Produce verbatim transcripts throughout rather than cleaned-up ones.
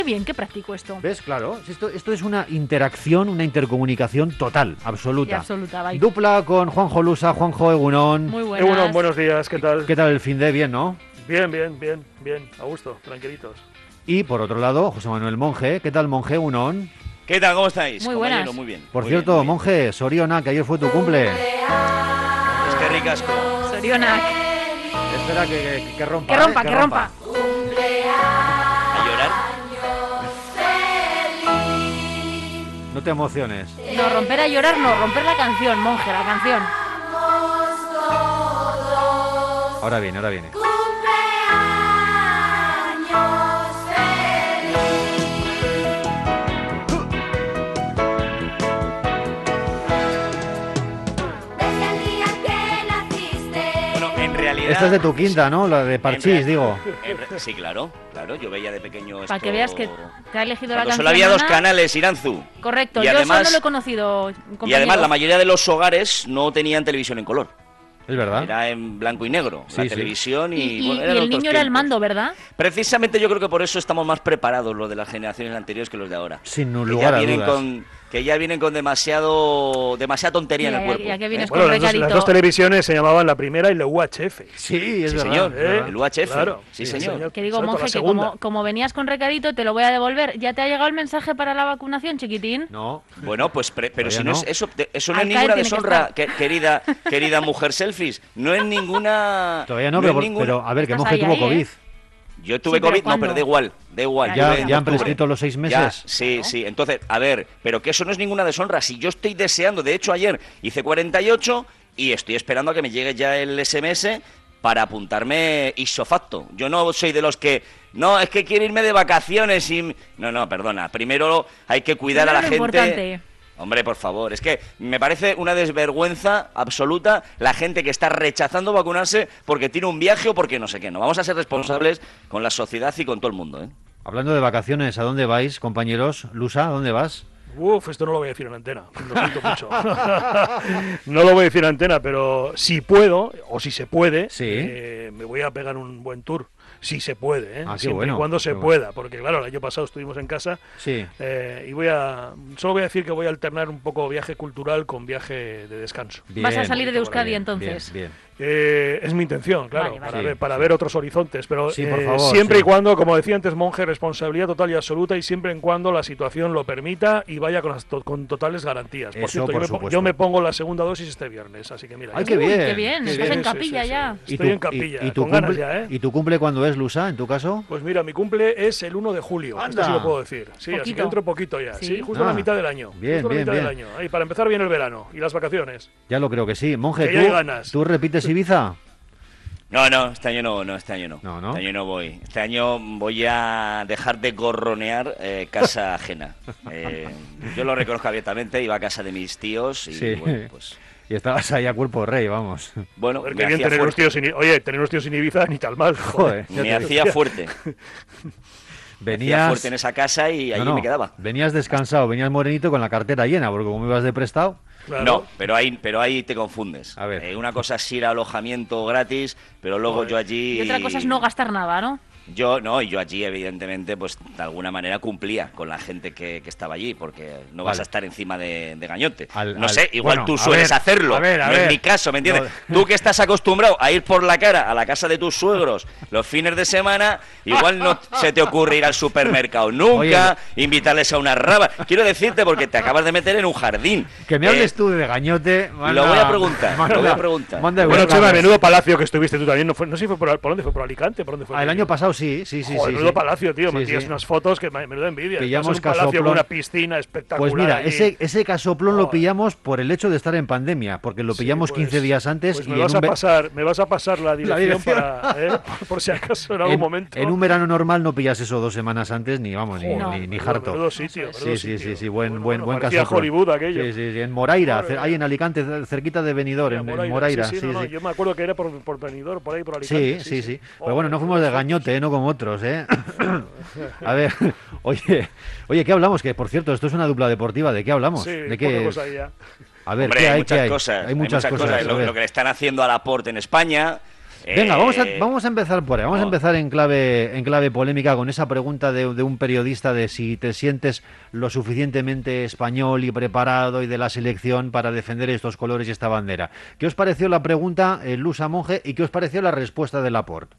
Qué bien, qué práctico esto. ¿Ves? Claro, esto, esto es una interacción, una intercomunicación total, absoluta. Y absoluta, bye. Dupla con Juanjo Lusa, Juanjo Egunon. Muy buenas. Egunon, buenos días, ¿qué tal? ¿Qué tal el fin de? Bien, ¿no? Bien, bien, bien, bien, a gusto, tranquilitos. Y por otro lado, José Manuel Monje. ¿Qué tal, Monje Egunon? ¿Qué tal? ¿Cómo estáis? Muy compañero? buenas. Muy bien. Por muy cierto, bien, muy Monje, Soriona, que ayer fue tu cumple. bien. Es que ricasco. Sorionak. Espera que, que, que rompa. Que rompa, ¿eh? que rompa. ¿A llorar? No te emociones. No, romper a llorar no, romper la canción, monje, la canción. Ahora viene, ahora viene. Bueno, en realidad... Esta es de tu quinta, ¿no? La de Parchís, en real- digo. en re- sí, claro, claro. Yo veía de pequeño esto... Para que veas que te ha elegido la Cuando canción. solo había dos Ana. canales, Iranzu. Correcto, Y yo además- solo lo he conocido. Y compañero. además la mayoría de los hogares no tenían televisión en color. Es verdad. Era en blanco y negro, Sí, la sí. televisión y... Y, y- bueno, y eran el otros niño era el tiempos. mando, ¿verdad? Precisamente yo creo que por eso estamos más preparados los de las generaciones anteriores que los de ahora. Sin Que lugar ya a vienen dudas. con Que ya vienen con demasiado demasiada tontería en Ya, el ya- cuerpo. ya que vienes ¿eh? con Bueno, las dos, recadito. las dos televisiones se llamaban la primera y la U H F. Sí, es Sí, verdad. señor, es verdad. el U H F. Claro, sí, señor. Que digo, Exacto, la monje, que segunda. como, como venías con recadito, te lo voy a devolver. ¿Ya te ha llegado el mensaje para la vacunación, chiquitín? No. Bueno, pues pre- pero Todavía si no, no. es eso, te- eso no Al es caer ninguna tiene que deshonra, estar. que- querida querida mujer selfies. No es ninguna. Todavía no, es pero, ninguna- pero a ver, que Estás Monje ahí, tuvo ahí, COVID. ¿eh? Yo tuve Sí, pero COVID, no, ¿cuándo? pero da igual, da igual. Ya, yo Ya, en ya han octubre. prescrito los seis Ya, meses. sí, Claro. sí. Entonces, a ver, pero que eso no es ninguna deshonra. Si yo estoy deseando, de hecho ayer hice cuarenta y ocho y estoy esperando a que me llegue ya el S M S para apuntarme ipso facto. Yo no soy de los que, no, es que quiero irme de vacaciones y... No, no, perdona. Primero hay que cuidar Primero a la lo gente... importante. Hombre, por favor, es que me parece una desvergüenza absoluta la gente que está rechazando vacunarse porque tiene un viaje o porque no sé qué. No vamos a ser responsables con la sociedad y con todo el mundo, ¿eh? Hablando de vacaciones, ¿a dónde vais, compañeros? Lusa, ¿a dónde vas? Uf, esto no lo voy a decir en antena, lo siento mucho. No lo voy a decir en antena, pero si puedo, o si se puede, Sí. eh, me voy a pegar un buen tour. Si se puede, ¿eh? Ah, qué Siempre bueno, y cuando qué se bueno. pueda, porque claro, el año pasado estuvimos en casa Sí. eh, y voy a... Solo voy a decir que voy a alternar un poco viaje cultural con viaje de descanso. Bien, Vas a salir de bien, Euskadi, bien, entonces. Bien, bien. Eh, es mi intención, claro, Vale, vale. para, Sí, ver, para sí. ver otros horizontes, pero Sí, por eh, favor, siempre sí. y cuando, como decía antes Monje, responsabilidad total y absoluta y siempre en cuando la situación lo permita y vaya con, las to- con totales garantías. Por Eso, cierto, por yo, me, po- supuesto. yo me pongo la segunda dosis este viernes, así que mira. Ay, ya qué está. Uy, bien. qué bien, qué estás bien. en capilla ya. ¿Y Estoy tu- en capilla, y- y tu con ganas cumple, ya, ¿eh? ¿Y tu cumple cuándo es, Lusa, en tu caso? Pues mira, mi cumple es el uno de julio, esto Anda. sí lo puedo decir. Sí, así Poquito. que dentro poquito ya. Sí. Sí, justo Ah, la mitad del año. bien, justo la bien, mitad bien. del año. Ahí, para empezar bien el verano y las vacaciones. Ya lo creo que sí. Monje, Que ya hay ¿tú, ganas. ¿tú repites Ibiza? No, no, este año no, no, este año no. No, ¿no? Este año no voy. Este año voy a dejar de gorronear eh, casa ajena. Eh, yo lo reconozco abiertamente, iba a casa de mis tíos y Sí. bueno, pues... Y estabas ahí a cuerpo rey, vamos. Bueno, A ver, me qué bien hacía tener unos fuerte. tíos sin... Oye, tener unos tíos sin Ibiza ni tal mal. Joder, ya Me te- hacía fuerte. Me hacía Venías... fuerte en esa casa y allí No, no, me quedaba. venías descansado, venías morenito con la cartera llena, porque como ibas de prestado... Claro. No, pero ahí, pero ahí te confundes. A ver. Eh, una cosa es ir a alojamiento gratis, pero luego Joder. yo allí... Y otra cosa es no gastar nada, ¿no? Yo, no, y yo allí, evidentemente, pues de alguna manera cumplía con la gente que, que estaba allí, porque no vas Vale. a estar encima de, de gañote. Al- no al- sé, igual bueno, tú a sueles ver, hacerlo, a ver, a no ver. es mi caso, ¿me entiendes? No. Tú que estás acostumbrado a ir por la cara a la casa de tus suegros los fines de semana, igual no se te ocurre ir al supermercado nunca, invitarles a una raba. Quiero decirte, porque te acabas de meter en un jardín. Que me Eh, hables tú de gañote... lo voy a preguntar, lo voy a preguntar. manda Bueno, Europa, Chema, pues. menudo palacio que estuviste tú también. No, fue, no sé si fue por, por dónde fue, por Alicante, por dónde fue. Ah, el año pasado sí, sí, sí. Joder, sí, menudo sí. palacio, tío. Sí, Me tiras sí. unas fotos que me, menuda envidia. Pillamos Estás en un palacio casoplón. con una piscina espectacular. Pues mira, allí. ese, ese casoplón lo Joder. pillamos por el hecho de estar en pandemia, porque lo Sí, pillamos pues- quince días antes pues y me en vas un, a ve- pasar, me vas a pasar la dirección, dirección. para, ¿eh? por si acaso en algún en- momento. en un verano normal no pillas eso dos semanas antes, ni vamos, ni, Joder, ni, ni menudo- harto. menudo sitio, menudo Sí, sí, sitio. sí, sí, buen, Bueno, buen, bueno, buen parecía casoplón. Hollywood aquello. Sí, sí, sí, en Moraira, Madre cer- mía. ahí en Alicante, cer- cerquita de Benidorm, en, en Moraira. Sí, sí, no, no, yo me acuerdo que era por, por Benidorm, por ahí, por Sí, Alicante. sí, sí. Pero Joder, bueno, no fuimos de menudas gañote, ¿eh? No como otros, ¿eh? A ver, oye, oye, ¿qué hablamos? Que por cierto, esto es una dupla deportiva, ¿de qué hablamos? fotos. Sí, ¿De poca qué? cosa ya. A ver, Hombre, ¿qué hay hay? muchas ¿Qué hay? cosas. Hay muchas cosas. Lo, a ver. lo que le están haciendo a Laporte en España, Venga, vamos a, Eh, vamos a empezar por ahí. Vamos a no. empezar en clave, en clave polémica con esa pregunta de, de un periodista de si te sientes lo suficientemente español y preparado y de la selección para defender estos colores y esta bandera. ¿Qué os pareció la pregunta, eh, Lusa Monge, y qué os pareció la respuesta de Laporte?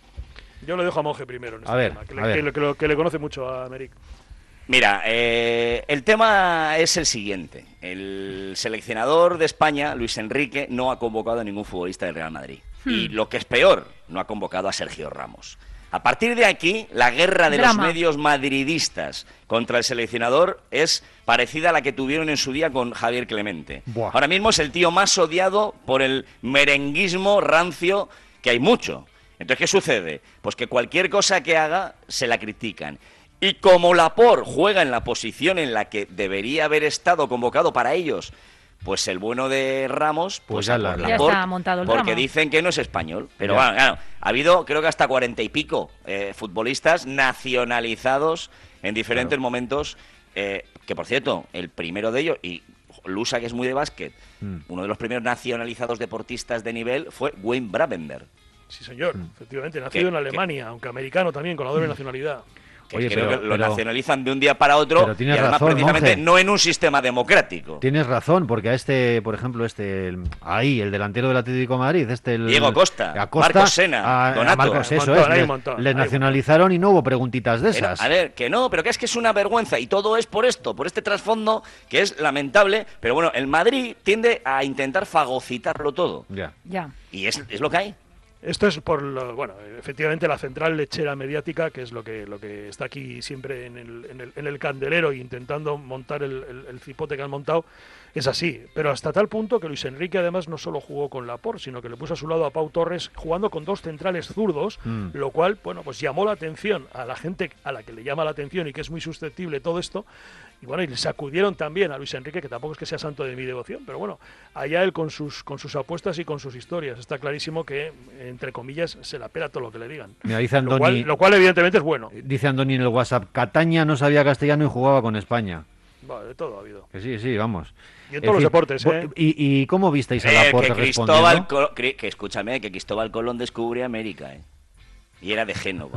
Yo le dejo a Monge primero en este A ver, tema, que, a le, ver. que le- que lo- que le conoce mucho a Améric. Mira, eh, el tema es el siguiente. El seleccionador de España, Luis Enrique, no ha convocado a ningún futbolista del Real Madrid. Y lo que es peor, no ha convocado a Sergio Ramos. A partir de aquí, la guerra de Drama. los medios madridistas contra el seleccionador es parecida a la que tuvieron en su día con Javier Clemente. Buah. Ahora mismo es el tío más odiado por el merenguismo rancio, que hay mucho. Entonces, ¿qué sucede? Pues que cualquier cosa que haga se la critican. Y como Laporte juega en la posición en la que debería haber estado convocado para ellos, pues el bueno de Ramos, Pues pues, ya a la- por Ya Laporte, está montado el porque drama. dicen que no es español. Pero Ya. bueno, claro, ha habido creo que hasta cuarenta y pico eh, futbolistas nacionalizados en diferentes Claro. momentos, eh, que por cierto, el primero de ellos, y Lusa, que es muy de básquet, Mm. uno de los primeros nacionalizados deportistas de nivel fue Wayne Brabenberg. Sí, señor, Mm. efectivamente, nacido en Alemania, aunque americano también, con la doble nacionalidad. Que Oye, creo pero- que lo pero- nacionalizan de un día para otro pero y tienes además razón, precisamente Monge. no en un sistema democrático. Tienes razón, porque a este, por ejemplo, este, el- ahí, el delantero del Atlético de Madrid, este... El, Diego Costa, a Costa, Marcos Sena, a- a Donato. Marcos, Hay un eso montón, es, hay le- un montón, le hay un nacionalizaron y no hubo preguntitas de Pero, esas. a ver, que no, pero que es que es una vergüenza y todo es por esto, por este trasfondo que es lamentable, pero bueno, el Madrid tiende a intentar fagocitarlo todo Ya. Ya. y es, es lo que hay. Esto es por, lo, bueno, efectivamente la central lechera mediática, que es lo que, lo que está aquí siempre en el, en el, en el candelero e intentando montar el, el- el cipote que han montado, es así. Pero hasta tal punto que Luis Enrique además no solo jugó con Laporte, sino que le puso a su lado a Pau Torres jugando con dos centrales zurdos, Mm. lo cual, bueno, pues llamó la atención a la gente a la que le llama la atención y que es muy susceptible todo esto. Y bueno, y le sacudieron también a Luis Enrique, que tampoco es que sea santo de mi devoción, pero bueno, allá él con sus, con sus apuestas y con sus historias. Está clarísimo que, entre comillas, se la pela todo lo que le digan. Mira, dice Lo cual, Andoni, lo cual evidentemente es bueno. dice Andoni en el WhatsApp, Cataña no sabía castellano y jugaba con España. Bueno, de todo ha habido. Que sí, sí, vamos. Y en Es todos los decir, deportes, vo- ¿eh? ¿Y, y cómo visteis a Eh, Laporte que Cristóbal, respondiendo? Col- cri- que escúchame, que Cristóbal Colón descubrió América, ¿eh? Y era de Génova.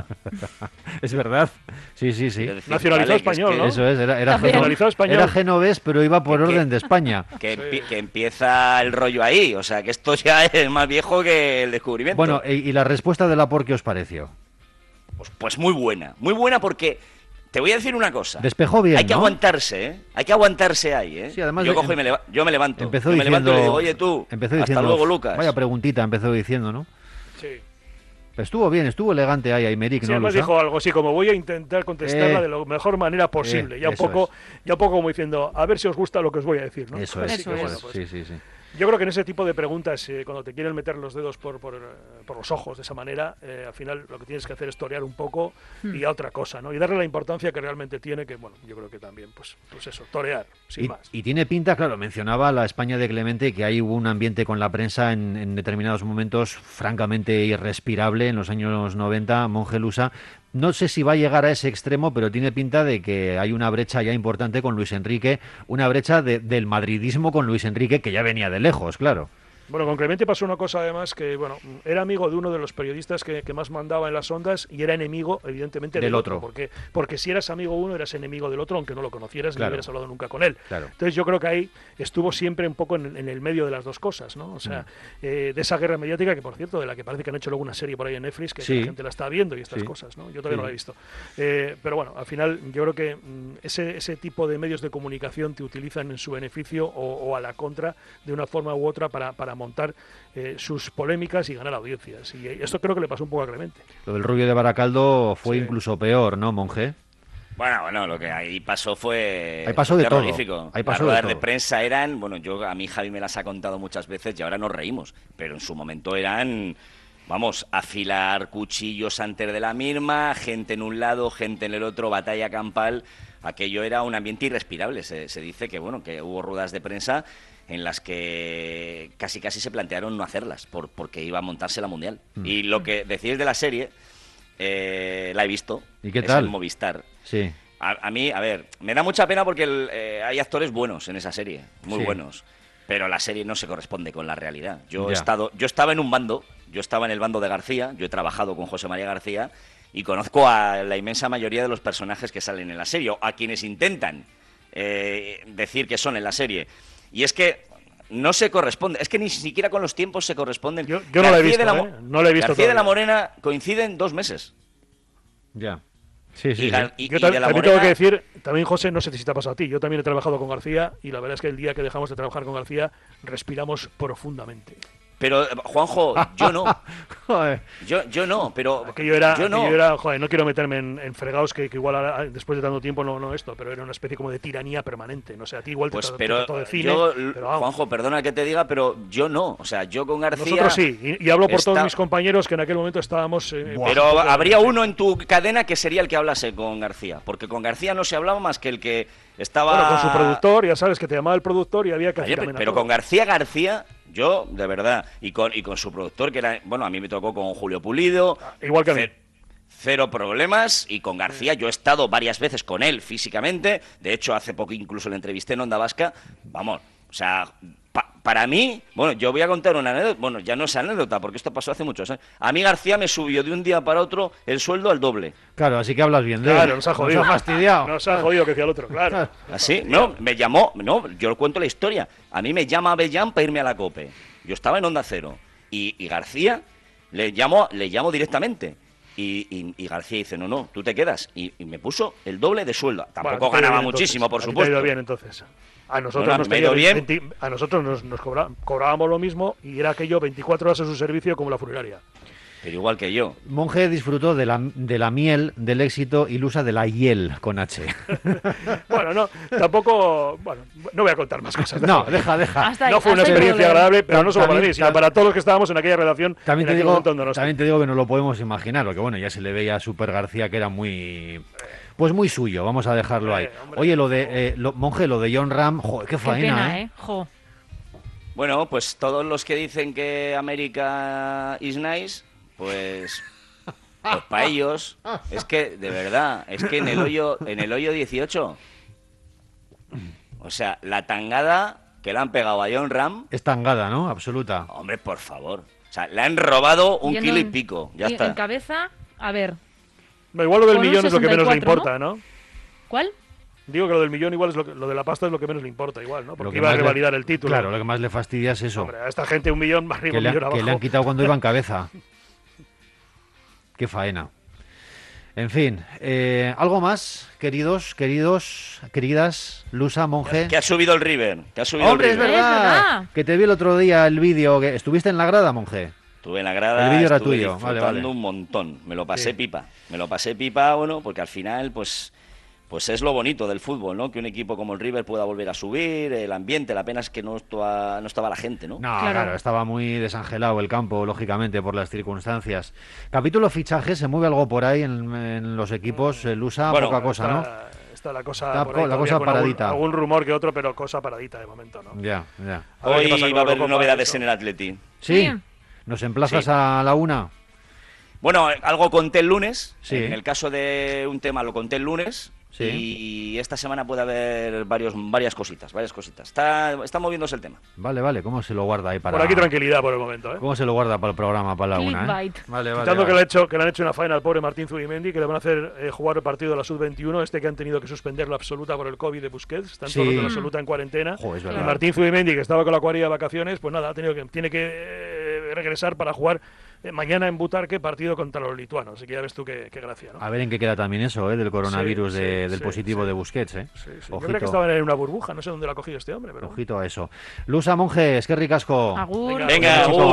Es verdad. Sí, sí, sí. Quiero decir, Nacionalizado vale, que es español, que- ¿no? Eso es, era, era, También. geno- Nacionalizado español. era genovés, pero iba por ¿Qué- qué? orden de España. Que, Sí. empie- que empieza el rollo ahí, o sea, que esto ya es más viejo que el descubrimiento. Bueno, y, y la respuesta de Laporte, ¿qué os pareció? Pues, pues muy buena, muy buena porque te voy a decir una cosa. Despejó bien, Hay que ¿no? aguantarse, ¿eh? Hay que aguantarse ahí, ¿eh? Sí, además yo de- cojo y me, leva- yo me levanto. Empezó yo me diciendo, levanto y le digo, oye tú, empezó hasta diciendo, luego Lucas. Vaya preguntita, empezó diciendo, ¿no? Sí. Estuvo bien, estuvo elegante ahí, Aymeric, Sí, ¿no, además Lusa? dijo algo así, como voy a intentar contestarla Eh, de la mejor manera posible. eh, ya, un eso poco, es. ya un poco como diciendo, a ver si os gusta lo que os voy a decir, ¿no? Eso es, Así Eso que, es. bueno, pues, sí, sí, sí. yo creo que en ese tipo de preguntas, eh, cuando te quieren meter los dedos por, por, eh, por los ojos de esa manera, eh, al final lo que tienes que hacer es torear un poco y a otra cosa, ¿no? Y darle la importancia que realmente tiene, que bueno, yo creo que también, pues, pues eso, torear, sin Y, más. y tiene pinta, claro, mencionaba la España de Clemente, que ahí hubo un ambiente con la prensa en, en determinados momentos francamente irrespirable en los años noventa, Monge Lusa. No sé si va a llegar a ese extremo, pero tiene pinta de que hay una brecha ya importante con Luis Enrique, una brecha de- del madridismo con Luis Enrique, que ya venía de lejos, claro. Bueno, con Clemente pasó una cosa además que, bueno, era amigo de uno de los periodistas que, que más mandaba en las ondas y era enemigo, evidentemente, del, Del otro. Porque, porque si eras amigo uno, eras enemigo del otro, aunque no lo conocieras ni Claro. hubieras hablado nunca con él. Claro. Entonces yo creo que ahí estuvo siempre un poco en, en el medio de las dos cosas, ¿no? O sea, eh, de esa guerra mediática que, por cierto, de la que parece que han hecho luego una serie por ahí en Netflix, que, Sí. la gente la está viendo y estas Sí. cosas, ¿no? Yo todavía Sí. no la he visto. Eh, pero bueno, al final yo creo que mm, ese, ese tipo de medios de comunicación te utilizan en su beneficio o, o a la contra de una forma u otra para, para montar eh, sus polémicas y ganar audiencias. Y esto creo que le pasó un poco a Clemente. Lo del rubio de Baracaldo fue Sí. incluso peor, ¿no, Monge? Bueno, bueno, lo que ahí pasó fue Ahí pasó de todo. terrorífico. Ahí pasó Las de ruedas todo. de prensa eran, bueno, yo a mí Javi me las ha contado muchas veces y ahora nos reímos, pero en su momento eran, vamos, afilar cuchillos antes de la misma, gente en un lado, gente en el otro, batalla campal. Aquello era un ambiente irrespirable. Se, se dice que, bueno, que hubo ruedas de prensa en las que casi casi se plantearon no hacerlas por, porque iba a montarse la Mundial. Mm. Y lo que decís de la serie, eh, la he visto. ¿Y qué es tal? en Movistar. Sí. A, a mí, a ver, me da mucha pena porque el, eh, hay actores buenos en esa serie, muy Sí. buenos, pero la serie no se corresponde con la realidad. Yo he Ya. estado, yo estaba en un bando yo estaba en el bando de García, yo he trabajado con José María García y conozco a la inmensa mayoría de los personajes que salen en la serie, o a quienes intentan eh, decir que son en la serie. Y es que no se corresponde, es que ni siquiera con los tiempos se corresponden. Yo, yo no la he visto, de la, ¿eh? No la he visto García de la todavía. Morena coinciden dos meses. Ya. Sí, sí, Y sí. Gar- y- Yo y tam- de la también Morena- tengo que decir, también José, no sé si te ha pasado a ti, yo también he trabajado con García y la verdad es que el día que dejamos de trabajar con García respiramos profundamente. Pero, eh, Juanjo, yo no. Joder. Yo, yo no, pero. Aquello era, yo no. aquello era, joder, no quiero meterme en, en fregados que, que igual ahora, después de tanto tiempo no, no esto, pero era una especie como de tiranía permanente. No sé, a ti igual Pues, te, te pero trató de cine, yo, pero vamos. Juanjo, perdona que te diga, pero yo no. O sea, yo con García. Nosotros sí, y, y hablo por todos está- mis compañeros que en aquel momento estábamos... eh, Buah. Pero un poco- habría uno en tu cadena que sería el que hablase con García. Porque con García no se hablaba más que el que estaba. Bueno, con su productor, ya sabes que te llamaba el productor y había que Oye, hacer pe- amena pero todo. con García García, yo, de verdad, y con, y con su productor, que era. Bueno, a mí me tocó con Julio Pulido. Igual que a mí. ce- Cero problemas, y con García yo he estado varias veces con él físicamente. De hecho, hace poco incluso le entrevisté en Onda Vasca. Vamos, o sea, pa- para mí, bueno, yo voy a contar una anécdota. Bueno, ya no es anécdota, porque esto pasó hace muchos años. A mí García me subió de un día para otro el sueldo al doble. Claro, así que hablas bien de él. Claro, nos ha jodido. Nos ha fastidiado. Nos ha jodido, que decía el otro, claro. ¿Así? No, me llamó, no, yo cuento la historia. A mí me llama Avellán para irme a la COPE. Yo estaba en Onda Cero. Y, y García le llamo, le llamo directamente. Y, y- y García dice, no, no, tú te quedas. Y, y me puso el doble de sueldo. Tampoco Bueno, te ha ido ganaba bien, muchísimo, entonces. por A ti te ha supuesto. ido bien, entonces. A nosotros Bueno, nos me ha tenía ido bien. veinte a nosotros nos, nos cobra- cobrábamos lo mismo y era aquello veinticuatro horas a su servicio como la funeraria. Pero igual que yo. Monje disfrutó de la, de la miel, del éxito, y Lusa de la hiel con H. Bueno, no, tampoco, bueno, no voy a contar más cosas. No, deja, deja. Hasta ahí, No fue una hasta ahí experiencia puedo leer. agradable, pero no solo para También- mí, sino para todos los que estábamos en aquella redacción. También en te, aquel digo, momento en Donosti. también te digo que no lo podemos imaginar, porque bueno, ya se le veía a Super García que era muy... Pues muy suyo, vamos a dejarlo ahí. Eh, hombre. Oye, lo de, eh, lo- Monje, lo de John Ram, joder, qué Qué faena, pena, ¿eh? ¿eh? Jo. Bueno, pues todos los que dicen que América is nice, pues, pues para ellos, es que, de verdad, es que en el hoyo, en el hoyo dieciocho, o sea, la tangada que le han pegado a John Ram, Es tangada, ¿no? Absoluta. hombre, por favor. O sea, le han robado un Yendo kilo y en- pico, ya y- está. En cabeza, a ver, No, igual lo del Con un millón es lo que menos le sesenta y cuatro, importa, ¿no? ¿cuál? Digo que lo del millón igual es lo, que- lo de la pasta es lo que menos le importa, igual, ¿no? Lo Porque que iba a más le- revalidar el título. Claro, lo que más le fastidia es eso. Hombre, a esta gente un millón más arriba, Que un le, millón han- abajo. que le han quitado cuando iba en cabeza. Qué faena. En fin, eh, ¿algo más, queridos, queridos, queridas, Lusa, Monje? Que ha subido el River, que ha subido ¡Hombre, el es River. Es verdad! verdad. Que te vi el otro día el vídeo. que ¿Estuviste en la grada, Monje? Estuve en la grada, El vídeo era estuve tuyo, disfrutando vale, vale. un montón. Me lo pasé Sí. pipa. Me lo pasé pipa, bueno, porque al final, pues, pues es lo bonito del fútbol, ¿no? Que un equipo como el River pueda volver a subir, el ambiente, la pena es que no estaba, no estaba la gente, ¿no? No, Claro. claro. estaba muy desangelado el campo, lógicamente, por las circunstancias. Capítulo fichaje, ¿se mueve algo por ahí en, en los equipos? eh, Lusa, Bueno, poca cosa, ¿no? Está, está la cosa, Está por co- ahí la todavía cosa con algún- paradita. Algún, rumor que otro, pero cosa paradita de momento, ¿no? Ya, ya. A ver qué pasa Hoy con va a la haber Eurocopa, novedades eso. en el Atleti. ¿Sí? Sí. ¿Nos emplazas Sí. a la una? Bueno, algo conté el lunes. Sí. En el caso de un tema lo conté el lunes. Sí. Y esta semana puede haber varios, varias cositas, varias cositas. Está, está moviéndose el tema. Vale, vale. ¿Cómo se lo guarda ahí para...? Por aquí tranquilidad por el momento, ¿eh? ¿Cómo se lo guarda para el programa, para la una, eh? Clickbait. Vale, vale. Quitando que, le vale. ha hecho, que le han hecho una faena al pobre Martín Zubimendi, que le van a hacer eh, jugar el partido de la sub veintiuno, este que han tenido que suspender la absoluta por el COVID de Busquets, están Sí. todos de la absoluta en cuarentena. Jo, es Y verdad. Martín Zubimendi, que estaba con la cuadrilla de vacaciones, pues nada, ha tenido que, tiene que eh, regresar para jugar eh, mañana en Butarque partido contra los lituanos. Así que ya ves tú qué, qué gracia, ¿no? A ver en qué queda también eso, ¿eh? Del coronavirus, Sí, de- sí, del sí, positivo sí. de Busquets, ¿eh? Sí, sí. Yo Ojito. creo que estaban en una burbuja, no sé dónde lo ha cogido este hombre, pero... Ojito a eso. Lusa, Monje, es que ricasco. Agur. Venga, Venga, Chicos. uh,